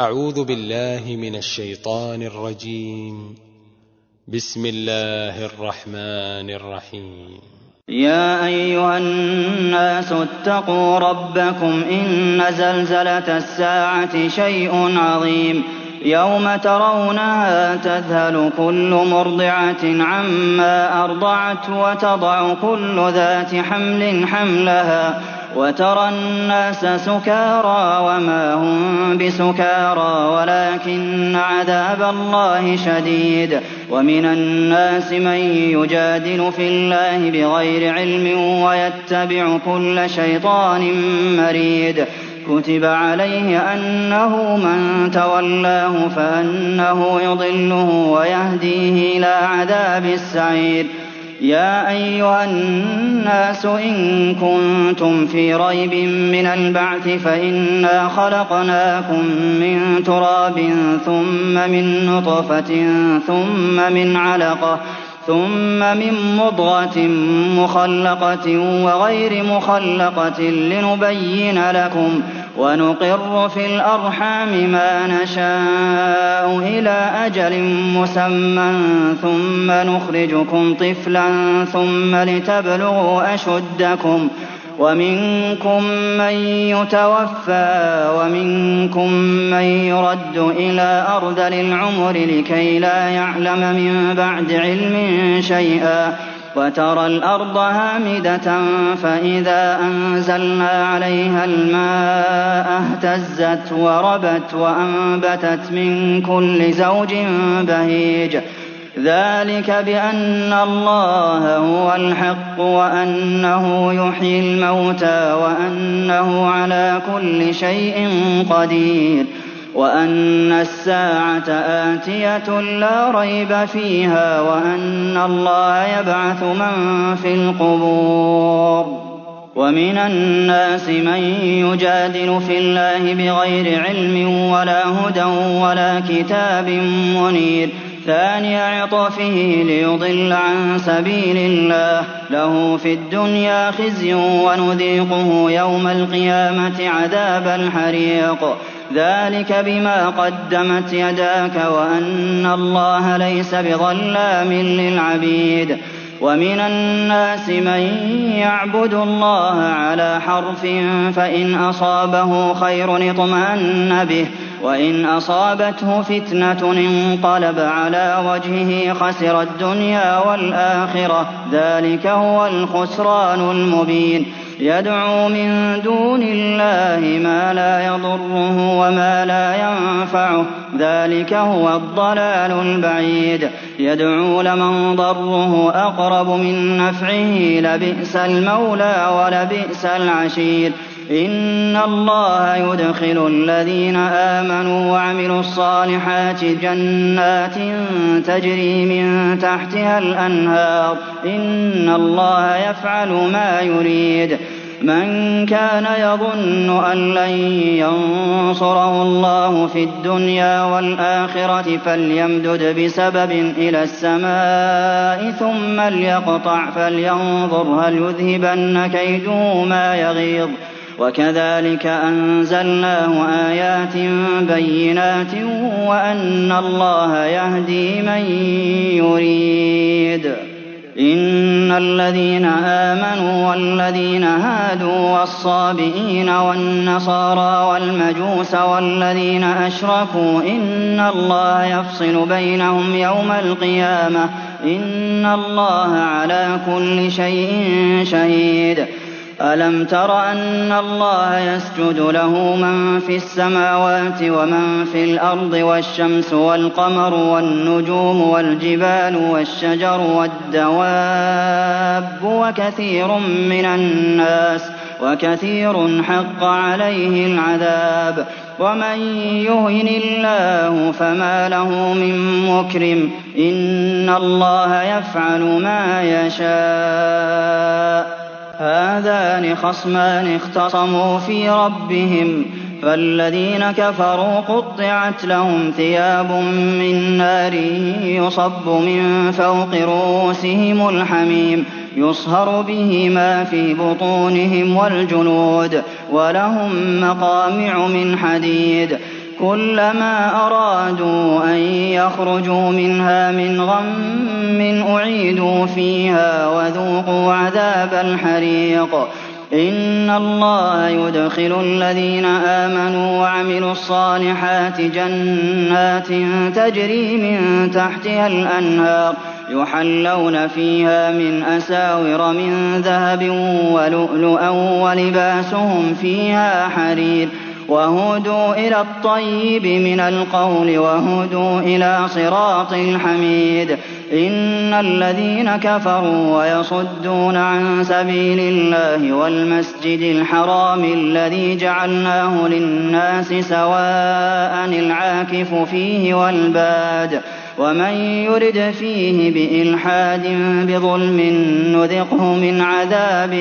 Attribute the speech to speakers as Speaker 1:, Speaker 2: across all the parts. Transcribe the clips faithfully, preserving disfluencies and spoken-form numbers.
Speaker 1: أعوذ بالله من الشيطان الرجيم. بسم الله الرحمن الرحيم.
Speaker 2: يا أيها الناس اتقوا ربكم إن زلزلة الساعة شيء عظيم يوم ترونها تذهل كل مرضعة عما أرضعت وتضع كل ذات حمل حملها وترى الناس سكارى وما هم بسكارى ولكن عذاب الله شديد. ومن الناس من يجادل في الله بغير علم ويتبع كل شيطان مريد. كتب عليه أنه من تولاه فأنه يضله ويهديه إلى عذاب السعير. يا أيها الناس إن كنتم في ريب من البعث فإنا خلقناكم من تراب ثم من نطفة ثم من علقة ثم من مضغة مخلقة وغير مخلقة لنبين لكم ونقر في الأرحام ما نشاء إلى أجل مسمى ثم نخرجكم طفلا ثم لتبلغوا أشدكم ومنكم من يتوفى ومنكم من يرد إلى أرذل العمر لكي لا يعلم من بعد علم شيئا. وترى الأرض هامدة فإذا أنزلنا عليها الماء اهتزت وربت وأنبتت من كل زوج بهيج. ذلك بأن الله هو الحق وأنه يحيي الموتى وأنه على كل شيء قدير وأن الساعة آتية لا ريب فيها وأن الله يبعث من في القبور. ومن الناس من يجادل في الله بغير علم ولا هدى ولا كتاب منير. ثاني عطفه ليضل عن سبيل الله له في الدنيا خزي ونذيقه يوم القيامة عذاب الحريق. ذلك بما قدمت يداك وأن الله ليس بظلام للعبيد. ومن الناس من يعبد الله على حرف فإن أصابه خير اطمأن به وإن أصابته فتنة انقلب على وجهه خسر الدنيا والآخرة. ذلك هو الخسران المبين. يدعو من دون الله ما لا يضره وما لا ينفعه. ذلك هو الضلال البعيد. يدعو لمن ضره أقرب من نفعه لبئس المولى ولبئس العشير. إن الله يدخل الذين آمنوا وعملوا الصالحات جنات تجري من تحتها الأنهار. إن الله يفعل ما يريد. من كان يظن أن لن ينصره الله في الدنيا والآخرة فليمدد بسبب إلى السماء ثم ليقطع فلينظر هل يذهبن كيده ما يغيظ. وكذلك أنزلناه آيات بينات وأن الله يهدي من يريد. إن الذين آمنوا والذين هادوا والصابئين والنصارى والمجوس والذين أشركوا إن الله يفصل بينهم يوم القيامة. إن الله على كل شيء شهيد. ألم تر أن الله يسجد له من في السماوات ومن في الأرض والشمس والقمر والنجوم والجبال والشجر والدواب وكثير من الناس وكثير حق عليه العذاب. ومن يهن الله فما له من مكرم. إن الله يفعل ما يشاء. هذان خصمان اختصموا في ربهم فالذين كفروا قطعت لهم ثياب من نار يصب من فوق رؤوسهم الحميم يصهر به ما في بطونهم والجلود ولهم مقامع من حديد كلما أرادوا أن يخرجوا منها من غم أعيدوا فيها وذوقوا عذاب الحريق إن الله يدخل الذين آمنوا وعملوا الصالحات جنات تجري من تحتها الأنهار يحلون فيها من أساور من ذهب ولؤلؤا ولباسهم فيها حرير وهدوا إلى الطيب من القول وهدوا إلى صراط الحميد إن الذين كفروا ويصدون عن سبيل الله والمسجد الحرام الذي جعلناه للناس سواء العاكف فيه والباد ومن يرد فيه بإلحاد بظلم نذقه من عذاب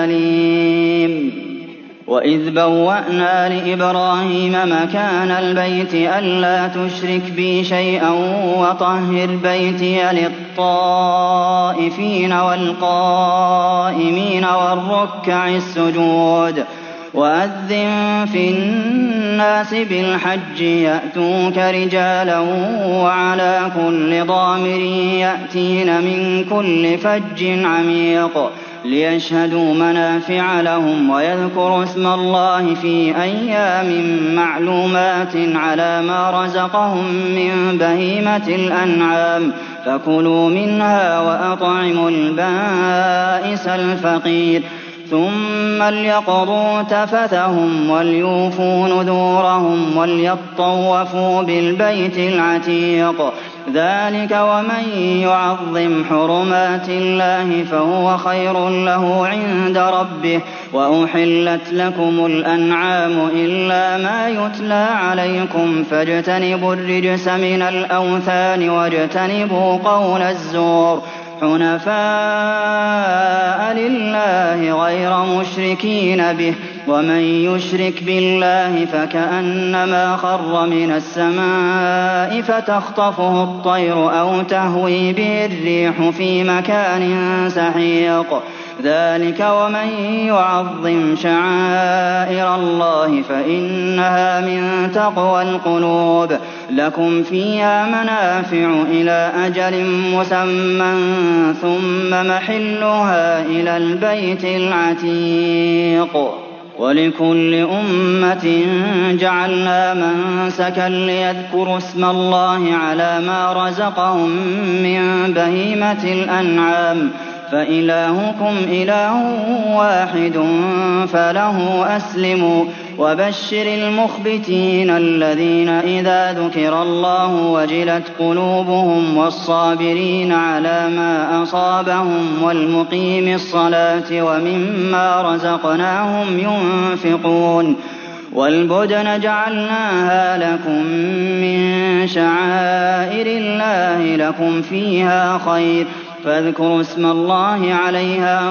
Speaker 2: أليم وإذ بوأنا لإبراهيم مكان البيت ألا تشرك بي شيئا وطهر بيتي للطائفين والقائمين والركع السجود وأذن في الناس بالحج يأتوك رجالا وعلى كل ضامر يأتين من كل فج عميق ليشهدوا منافع لهم ويذكروا اسم الله في أيام معلومات على ما رزقهم من بهيمة الأنعام فكلوا منها وأطعموا البائس الفقير ثم ليقضوا تفثهم وليوفوا نذورهم وليطوفوا بالبيت العتيق ذلك ومن يعظم حرمات الله فهو خير له عند ربه وأحلت لكم الأنعام إلا ما يتلى عليكم فاجتنبوا الرجس من الأوثان واجتنبوا قول الزور حنفاء لله غير مشركين به ومن يشرك بالله فكأنما خر من السماء فتخطفه الطير أو تهوي به الريح في مكان سحيق ذلك ومن يعظم شعائر الله فإنها من تقوى القلوب لكم فيها منافع إلى أجل مسمى ثم محلها إلى البيت العتيق ولكل أمة جعلنا منسكا ليذكروا اسم الله على ما رزقهم من بهيمة الأنعام فإلهكم إله واحد فله أسلموا وبشر المخبتين الذين إذا ذكر الله وجلت قلوبهم والصابرين على ما أصابهم والمقيم الصلاة ومما رزقناهم ينفقون والبدن جعلناها لكم من شعائر الله لكم فيها خير فاذكروا اسم الله عليها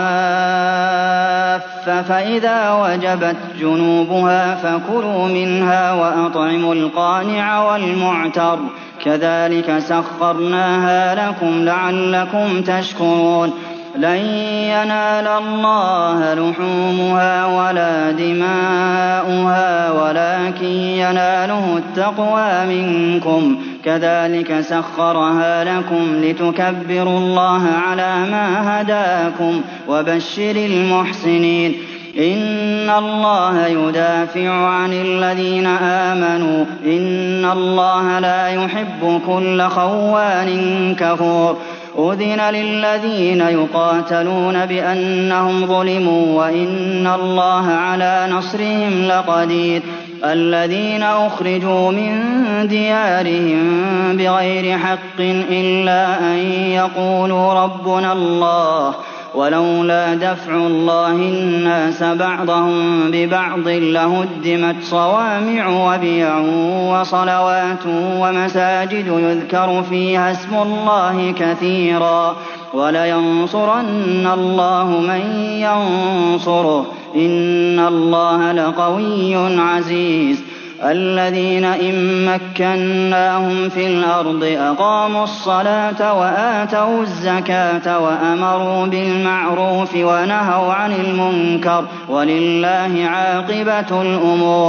Speaker 2: صواف فإذا وجبت جنوبها فكلوا منها وأطعموا القانع والمعتر كذلك سخرناها لكم لعلكم تشكرون لن ينال الله لحومها ولا دماؤها ولكن يناله التقوى منكم كذلك سخرها لكم لتكبروا الله على ما هداكم وبشر المحسنين إن الله يدافع عن الذين آمنوا إن الله لا يحب كل خوان كفور أذن للذين يقاتلون بأنهم ظلموا وإن الله على نصرهم لقدير الذين أخرجوا من ديارهم بغير حق إلا أن يقولوا ربنا الله ولولا دفع الله الناس بعضهم ببعض لهدمت صوامع وبيع وصلوات ومساجد يذكر فيها اسم الله كثيرا ولينصرن الله من ينصره إن الله لقوي عزيز الذين إن مكناهم في الأرض أقاموا الصلاة وآتوا الزكاة وأمروا بالمعروف ونهوا عن المنكر ولله عاقبة الأمور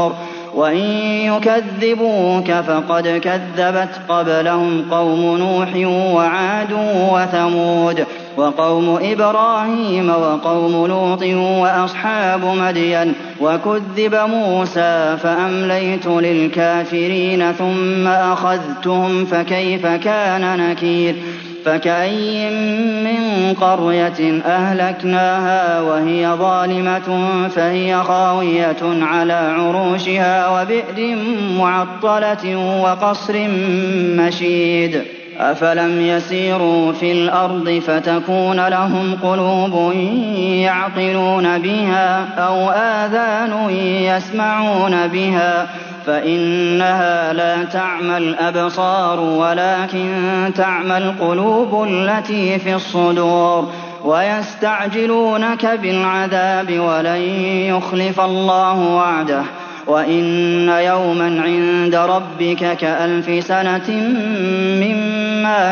Speaker 2: وإن يكذبوك فقد كذبت قبلهم قوم نوح وعاد وثمود وقوم إبراهيم وقوم لوط وأصحاب مدين وكذب موسى فأمليت للكافرين ثم أخذتهم فكيف كان نكير فكأين من قرية أهلكناها وهي ظالمة فهي خاوية على عروشها وبئر معطلة وقصر مشيد أفلم يسيروا في الأرض فتكون لهم قلوب يعقلون بها أو آذان يسمعون بها فإنها لا تعمى الأبصار ولكن تعمى القلوب التي في الصدور ويستعجلونك بالعذاب ولن يخلف الله وعده وإن يوما عند ربك كألف سنة مما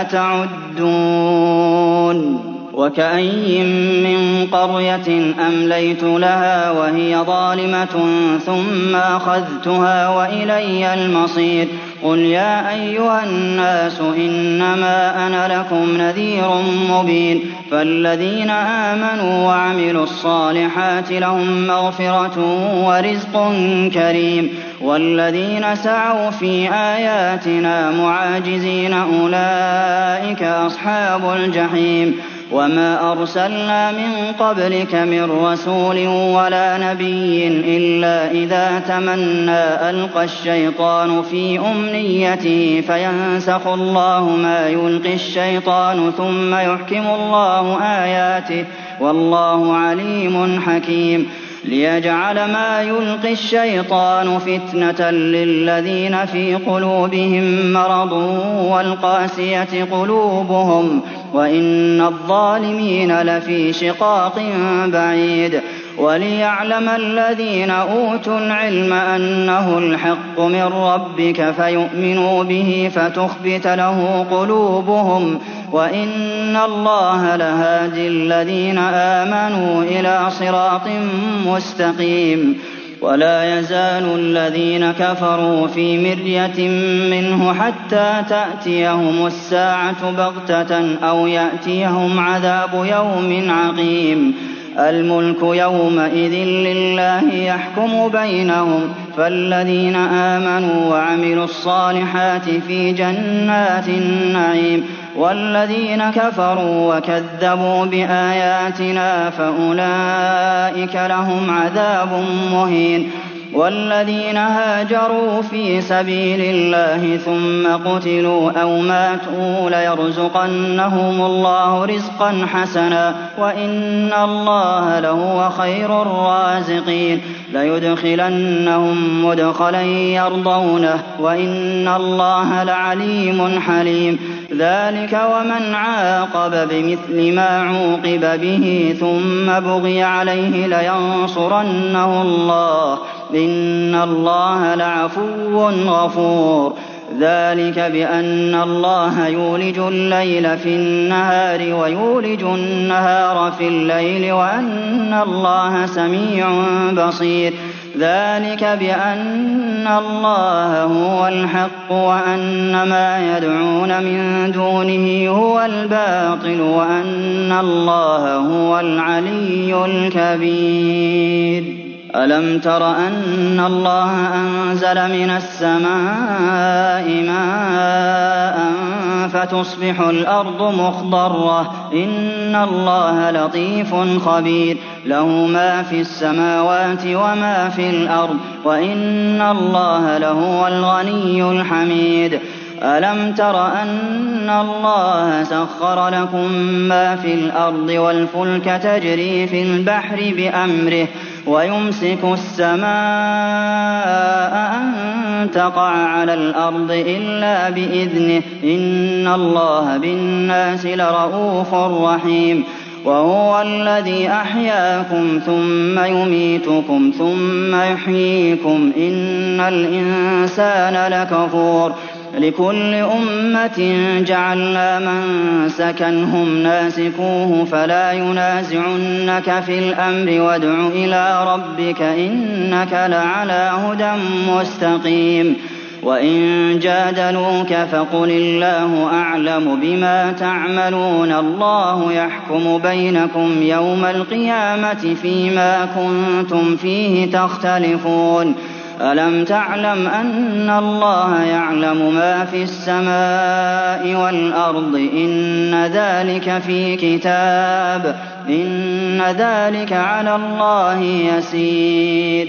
Speaker 2: تعدون وكأين من قرية أمليت لها وهي ظالمة ثم أخذتها وإلي المصير قل يا أيها الناس إنما أنا لكم نذير مبين فالذين آمنوا وعملوا الصالحات لهم مغفرة ورزق كريم والذين سعوا في آياتنا معاجزين أولئك أصحاب الجحيم وما أرسلنا من قبلك من رسول ولا نبي إلا إذا تمنى ألقى الشيطان في أمنيته فينسخ الله ما يلقي الشيطان ثم يحكم الله آياته والله عليم حكيم ليجعل ما يلقي الشيطان فتنة للذين في قلوبهم مرض والقاسية قلوبهم وإن الظالمين لفي شقاق بعيد وليعلم الذين أوتوا العلم أنه الحق من ربك فيؤمنوا به فتخبت له قلوبهم وإن الله لهادي الذين آمنوا إلى صراط مستقيم ولا يزال الذين كفروا في مرية منه حتى تأتيهم الساعة بغتة أو يأتيهم عذاب يوم عقيم الملك يومئذ لله يحكم بينهم فالذين آمنوا وعملوا الصالحات في جنات النعيم والذين كفروا وكذبوا بآياتنا فأولئك لهم عذاب مهين والذين هاجروا في سبيل الله ثم قتلوا أو ماتوا ليرزقنهم الله رزقا حسنا وإن الله لهو خير الرازقين ليدخلنهم مدخلا يرضونه وإن الله لعليم حليم ذلك ومن عاقب بمثل ما عوقب به ثم بغي عليه لينصرنه الله إن الله لعفو غفور ذلك بأن الله يولج الليل في النهار ويولج النهار في الليل وأن الله سميع بصير ذلك بأن الله هو الحق وأن ما يدعون من دونه هو الباطل وأن الله هو العلي الكبير ألم تر أن الله أنزل من السماء ماء فتصبح الأرض مخضرة إن الله لطيف خبير له ما في السماوات وما في الأرض وإن الله لهو الغني الحميد ألم تر أن الله سخر لكم ما في الأرض والفلك تجري في البحر بأمره ويمسك السماء أن تقع على الأرض إلا بإذنه إن الله بالناس لرءوف رحيم وهو الذي أحياكم ثم يميتكم ثم يحييكم إن الإنسان لكفور لكل أمة جعلنا منسكا هم ناسكوه فلا ينازعنك في الأمر وادع إلى ربك إنك لعلى هدى مستقيم وإن جادلوك فقل الله أعلم بما تعملون الله يحكم بينكم يوم القيامة فيما كنتم فيه تختلفون ألم تعلم أن الله يعلم ما في السماء والأرض إن ذلك في كتاب إن ذلك على الله يسير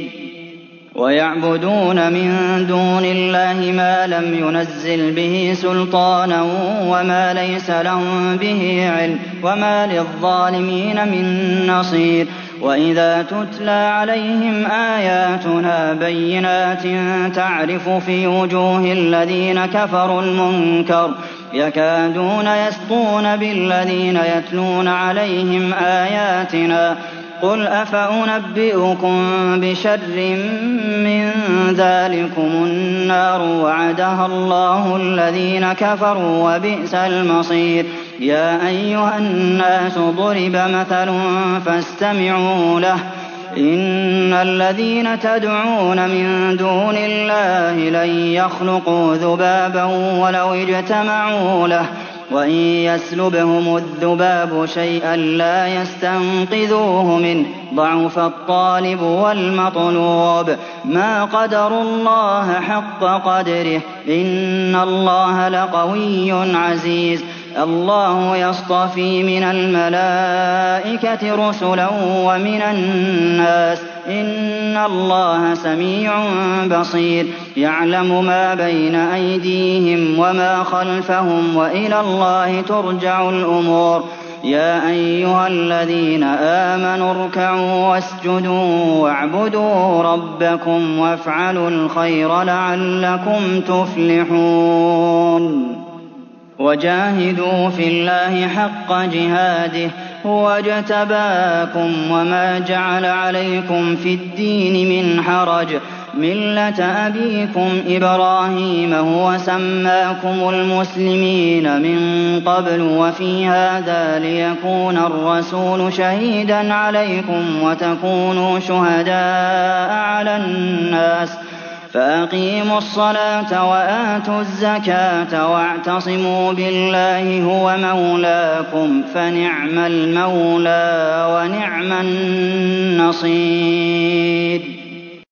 Speaker 2: ويعبدون من دون الله ما لم ينزل به سلطانا وما ليس لهم به علم وما للظالمين من نصير وإذا تتلى عليهم آياتنا بينات تعرف في وجوه الذين كفروا المنكر يكادون يسطون بالذين يتلون عليهم آياتنا قل أفأنبئكم بشر من ذلكم النار وعدها الله الذين كفروا وبئس المصير يا أيها الناس ضرب مثل فاستمعوا له إن الذين تدعون من دون الله لن يخلقوا ذبابا ولو اجتمعوا له وإن يسلبهم الذباب شيئا لا يستنقذوه منه ضعف الطالب والمطلوب ما قدروا الله حق قدره إن الله لقوي عزيز الله يصطفي من الملائكة رسلا ومن الناس إن الله سميع بصير يعلم ما بين أيديهم وما خلفهم وإلى الله ترجع الأمور يا أيها الذين آمنوا اركعوا واسجدوا واعبدوا ربكم وافعلوا الخير لعلكم تفلحون وجاهدوا في الله حق جهاده هو اجتباكم وما جعل عليكم في الدين من حرج ملة أبيكم إبراهيم هو سماكم المسلمين من قبل وفي هذا ليكون الرسول شهيدا عليكم وتكونوا شهداء على الناس فأقيموا الصلاة وآتوا الزكاة واعتصموا بالله هو مولاكم فنعم المولى ونعم النصير